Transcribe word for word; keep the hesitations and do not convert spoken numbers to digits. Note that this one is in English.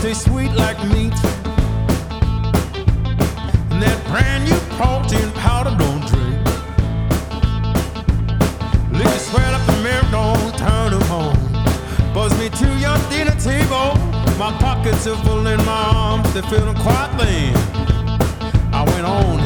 taste sweet like meat. And that brand new protein powder don't drink. Lick you swell up the mirror, don't turn them on. Buzz me to your dinner table. My pockets are full and my arms, they're feeling quite lean. I went on